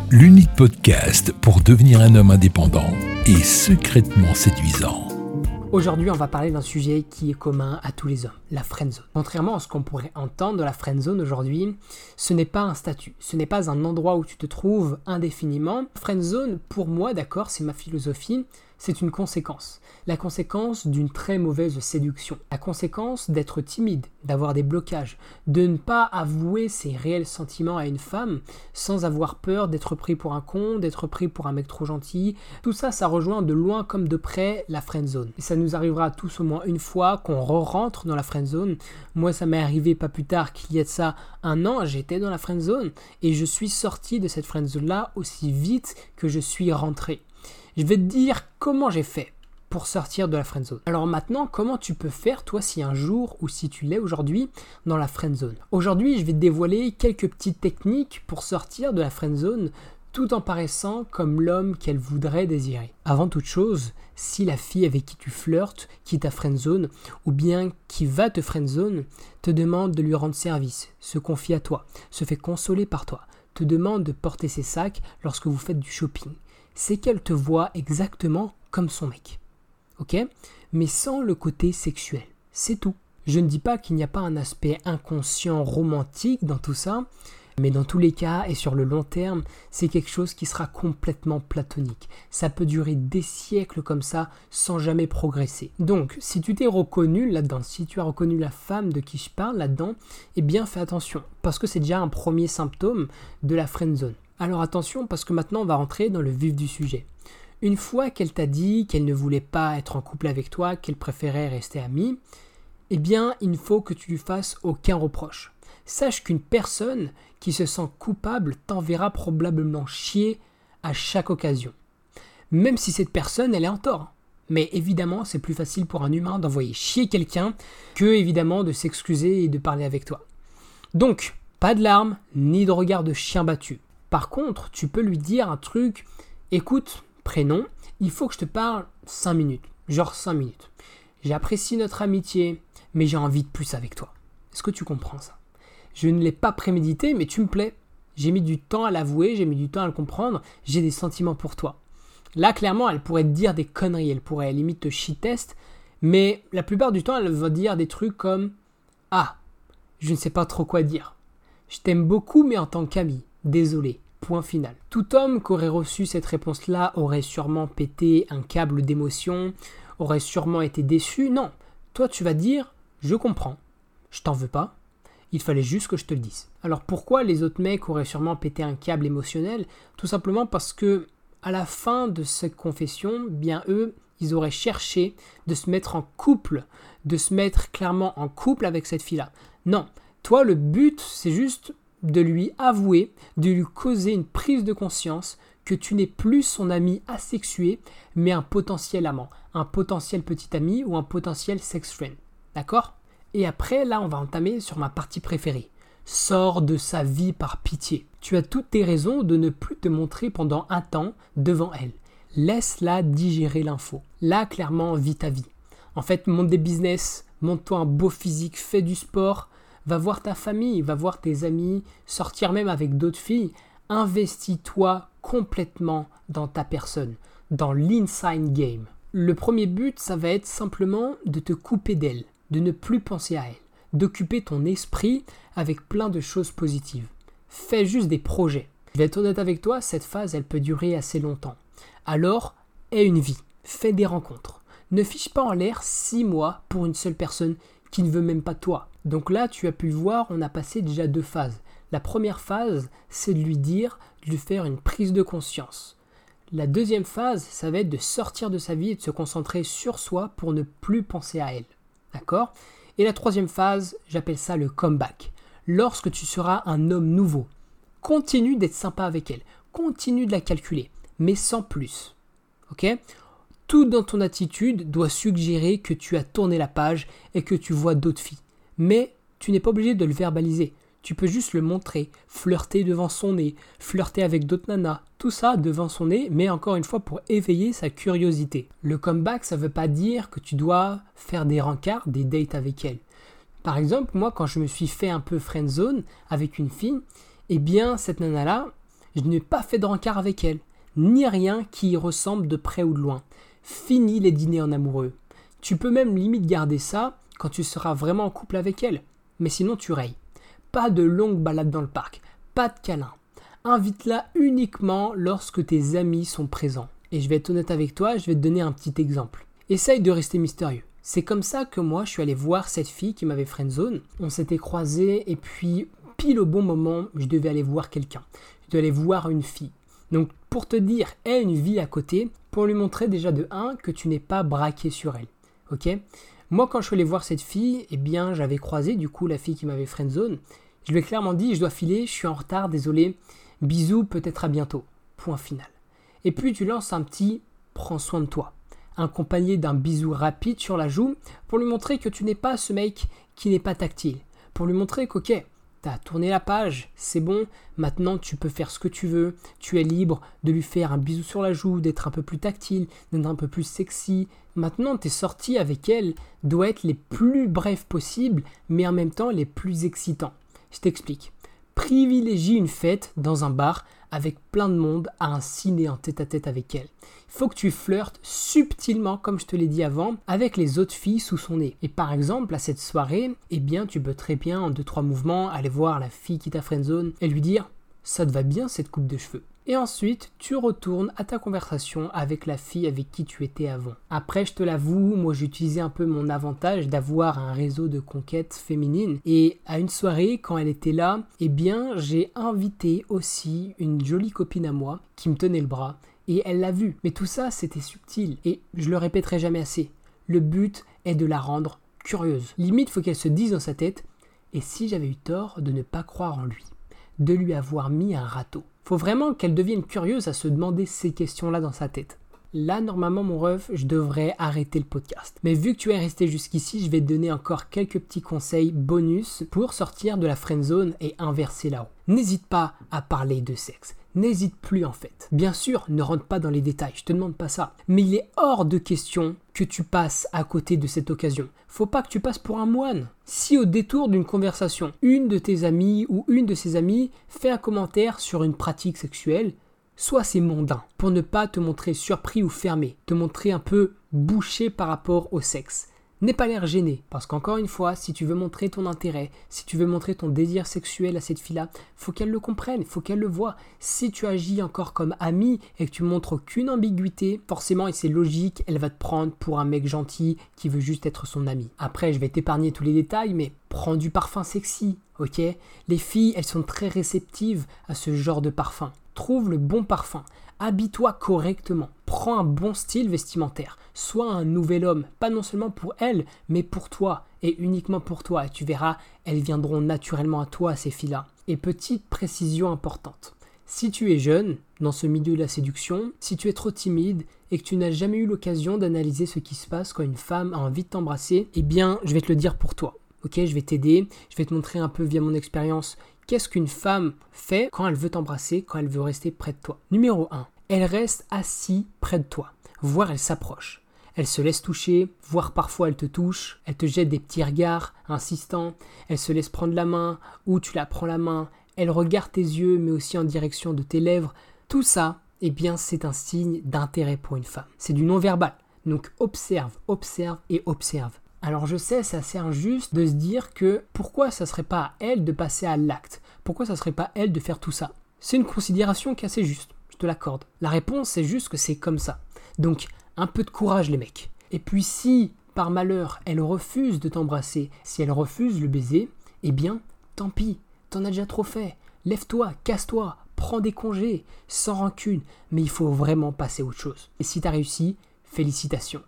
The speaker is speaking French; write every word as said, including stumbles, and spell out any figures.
l'unique podcast pour devenir un homme indépendant et secrètement séduisant. Aujourd'hui, on va parler d'un sujet qui est commun à tous les hommes, la friendzone. Contrairement à ce qu'on pourrait entendre, la friendzone aujourd'hui, ce n'est pas un statut, ce n'est pas un endroit où tu te trouves indéfiniment. Friendzone, pour moi, d'accord, c'est ma philosophie, c'est une conséquence. La conséquence d'une très mauvaise séduction. La conséquence d'être timide, d'avoir des blocages, de ne pas avouer ses réels sentiments à une femme sans avoir peur d'être pris pour un con, d'être pris pour un mec trop gentil. Tout ça, ça rejoint de loin comme de près la friendzone. Et ça nous arrivera tous au moins une fois qu'on re-rentre dans la friendzone. Moi, ça m'est arrivé pas plus tard qu'il y a de ça un an, j'étais dans la friendzone et je suis sorti de cette friendzone-là aussi vite que je suis rentré. Je vais te dire comment j'ai fait pour sortir de la friendzone. Alors maintenant, comment tu peux faire, toi, si un jour ou si tu l'es aujourd'hui, dans la friendzone. Aujourd'hui, je vais te dévoiler quelques petites techniques pour sortir de la friendzone tout en paraissant comme l'homme qu'elle voudrait désirer. Avant toute chose, si la fille avec qui tu flirtes, qui t'a friendzone, ou bien qui va te friendzone, te demande de lui rendre service, se confie à toi, se fait consoler par toi, te demande de porter ses sacs lorsque vous faites du shopping, c'est qu'elle te voit exactement comme son mec. Ok ? Mais sans le côté sexuel. C'est tout. Je ne dis pas qu'il n'y a pas un aspect inconscient, romantique dans tout ça, mais dans tous les cas et sur le long terme, c'est quelque chose qui sera complètement platonique. Ça peut durer des siècles comme ça sans jamais progresser. Donc, si tu t'es reconnu là-dedans, si tu as reconnu la femme de qui je parle là-dedans, eh bien fais attention, parce que c'est déjà un premier symptôme de la friendzone. Alors attention, parce que maintenant on va rentrer dans le vif du sujet. Une fois qu'elle t'a dit qu'elle ne voulait pas être en couple avec toi, qu'elle préférait rester amie, eh bien il ne faut que tu lui fasses aucun reproche. Sache qu'une personne qui se sent coupable t'enverra probablement chier à chaque occasion. Même si cette personne, elle est en tort. Mais évidemment, c'est plus facile pour un humain d'envoyer chier quelqu'un que évidemment de s'excuser et de parler avec toi. Donc, pas de larmes, ni de regard de chien battu. Par contre, tu peux lui dire un truc, écoute, prénom, il faut que je te parle cinq minutes, genre cinq minutes. J'apprécie notre amitié, mais j'ai envie de plus avec toi. Est-ce que tu comprends ça ? Je ne l'ai pas prémédité, mais tu me plais. J'ai mis du temps à l'avouer, j'ai mis du temps à le comprendre, j'ai des sentiments pour toi. Là, clairement, elle pourrait te dire des conneries, elle pourrait limite te shit-test, mais la plupart du temps, elle va dire des trucs comme « Ah, je ne sais pas trop quoi dire. Je t'aime beaucoup, mais en tant qu'ami. Désolé. » Point final. Tout homme qui aurait reçu cette réponse-là aurait sûrement pété un câble d'émotion, aurait sûrement été déçu. Non, toi tu vas dire « Je comprends, je t'en veux pas, il fallait juste que je te le dise. » Alors pourquoi les autres mecs auraient sûrement pété un câble émotionnel ? Tout simplement parce que à la fin de cette confession, bien eux, ils auraient cherché de se mettre en couple, de se mettre clairement en couple avec cette fille-là. Non, toi le but c'est juste de lui avouer, de lui causer une prise de conscience que tu n'es plus son ami asexué, mais un potentiel amant, un potentiel petit ami ou un potentiel sex friend. D'accord ? Et après, là, on va entamer sur ma partie préférée. Sors de sa vie par pitié. Tu as toutes tes raisons de ne plus te montrer pendant un temps devant elle. Laisse-la digérer l'info. Là, clairement, vis ta vie. En fait, monte des business, monte-toi un beau physique, fais du sport, va voir ta famille, va voir tes amis, sortir même avec d'autres filles. Investis-toi complètement dans ta personne, dans l'inside game. Le premier but, ça va être simplement de te couper d'elle, de ne plus penser à elle, d'occuper ton esprit avec plein de choses positives. Fais juste des projets. Je vais être honnête avec toi, cette phase, elle peut durer assez longtemps. Alors, aie une vie, fais des rencontres. Ne fiche pas en l'air six mois pour une seule personne qui ne veut même pas toi. Donc là, tu as pu le voir, on a passé déjà deux phases. La première phase, c'est de lui dire, de lui faire une prise de conscience. La deuxième phase, ça va être de sortir de sa vie et de se concentrer sur soi pour ne plus penser à elle. D'accord ? Et la troisième phase, j'appelle ça le comeback. Lorsque tu seras un homme nouveau, continue d'être sympa avec elle, continue de la calculer, mais sans plus. Ok ? Tout dans ton attitude doit suggérer que tu as tourné la page et que tu vois d'autres filles. Mais tu n'es pas obligé de le verbaliser. Tu peux juste le montrer, flirter devant son nez, flirter avec d'autres nanas, tout ça devant son nez, mais encore une fois pour éveiller sa curiosité. Le comeback, ça ne veut pas dire que tu dois faire des rencarts, des dates avec elle. Par exemple, moi, quand je me suis fait un peu friendzone avec une fille, eh bien, cette nana-là, Je n'ai pas fait de rencard avec elle, ni rien qui y ressemble de près ou de loin. Fini les dîners en amoureux. Tu peux même limite garder ça quand tu seras vraiment en couple avec elle. Mais sinon tu rayes. Pas de longues balades dans le parc, pas de câlins. Invite-la uniquement lorsque tes amis sont présents. Et je vais être honnête avec toi, je vais te donner un petit exemple. Essaye de rester mystérieux. C'est comme ça que moi je suis allé voir cette fille qui m'avait friendzone. On s'était croisés et puis pile au bon moment, je devais aller voir quelqu'un. Je devais aller voir une fille. Donc pour te dire, elle a une vie à côté, pour lui montrer déjà de un que tu n'es pas braqué sur elle. Ok ? Moi quand je suis allé voir cette fille, eh bien j'avais croisé du coup la fille qui m'avait friendzone. Je lui ai clairement dit, je dois filer, je suis en retard, désolé. Bisous, peut-être à bientôt. Point final. Et puis tu lances un petit « prends soin de toi », accompagné d'un bisou rapide sur la joue pour lui montrer que tu n'es pas ce mec qui n'est pas tactile. Pour lui montrer qu'ok, t'as tourné la page, c'est bon, maintenant tu peux faire ce que tu veux, tu es libre de lui faire un bisou sur la joue, d'être un peu plus tactile, d'être un peu plus sexy. Maintenant tes sorties avec elle doivent être les plus brèves possibles, mais en même temps les plus excitants. Je t'explique. Privilégie une fête dans un bar avec plein de monde à un ciné en tête-à-tête avec elle. Il faut que tu flirtes subtilement, comme je te l'ai dit avant, avec les autres filles sous son nez. Et par exemple, à cette soirée, eh bien, tu peux très bien, en deux trois mouvements, aller voir la fille qui t'a friendzone et lui dire « ça te va bien cette coupe de cheveux ». Et ensuite, tu retournes à ta conversation avec la fille avec qui tu étais avant. Après, je te l'avoue, moi j'utilisais un peu mon avantage d'avoir un réseau de conquêtes féminines. Et à une soirée, quand elle était là, eh bien, j'ai invité aussi une jolie copine à moi qui me tenait le bras. Et elle l'a vu. Mais tout ça, c'était subtil. Et je le répéterai jamais assez. Le but est de la rendre curieuse. Limite, il faut qu'elle se dise dans sa tête « et si j'avais eu tort de ne pas croire en lui ? De lui avoir mis un râteau ?» Faut vraiment qu'elle devienne curieuse à se demander ces questions-là dans sa tête. Là, normalement, mon ref, je devrais arrêter le podcast. Mais vu que tu es resté jusqu'ici, je vais te donner encore quelques petits conseils bonus pour sortir de la friendzone et inverser là-haut. N'hésite pas à parler de sexe. N'hésite plus en fait. Bien sûr, ne rentre pas dans les détails, je te demande pas ça. Mais il est hors de question que tu passes à côté de cette occasion. Faut pas que tu passes pour un moine. Si au détour d'une conversation, une de tes amies ou une de ses amies fait un commentaire sur une pratique sexuelle, soit c'est mondain, pour ne pas te montrer surpris ou fermé, te montrer un peu bouché par rapport au sexe. N'aie pas l'air gêné, parce qu'encore une fois, si tu veux montrer ton intérêt, si tu veux montrer ton désir sexuel à cette fille-là, faut qu'elle le comprenne, faut qu'elle le voie. Si tu agis encore comme ami et que tu montres aucune ambiguïté, forcément, et c'est logique, elle va te prendre pour un mec gentil qui veut juste être son ami. Après, je vais t'épargner tous les détails, mais prends du parfum sexy, ok ? Les filles, elles sont très réceptives à ce genre de parfum. Trouve le bon parfum. Habille-toi correctement, prends un bon style vestimentaire, sois un nouvel homme, pas non seulement pour elle, mais pour toi, et uniquement pour toi, et tu verras, elles viendront naturellement à toi, ces filles-là. Et petite précision importante, si tu es jeune, dans ce milieu de la séduction, si tu es trop timide, et que tu n'as jamais eu l'occasion d'analyser ce qui se passe quand une femme a envie de t'embrasser, eh bien, je vais te le dire pour toi, ok ? Je vais t'aider, je vais te montrer un peu via mon expérience, qu'est-ce qu'une femme fait quand elle veut t'embrasser, quand elle veut rester près de toi. Numéro un, elle reste assise près de toi, voire elle s'approche. Elle se laisse toucher, voire parfois elle te touche, elle te jette des petits regards insistants, elle se laisse prendre la main ou tu la prends la main, elle regarde tes yeux mais aussi en direction de tes lèvres. Tout ça, eh bien c'est un signe d'intérêt pour une femme. C'est du non-verbal, donc observe, observe et observe. Alors je sais, c'est assez injuste de se dire que pourquoi ça serait pas à elle de passer à l'acte ? Pourquoi ça serait pas à elle de faire tout ça ? C'est une considération qui est assez juste, je te l'accorde. La réponse, c'est juste que c'est comme ça. Donc, un peu de courage les mecs. Et puis si, par malheur, elle refuse de t'embrasser, si elle refuse le baiser, eh bien, tant pis, t'en as déjà trop fait. Lève-toi, casse-toi, prends des congés, sans rancune, mais il faut vraiment passer à autre chose. Et si t'as réussi, félicitations.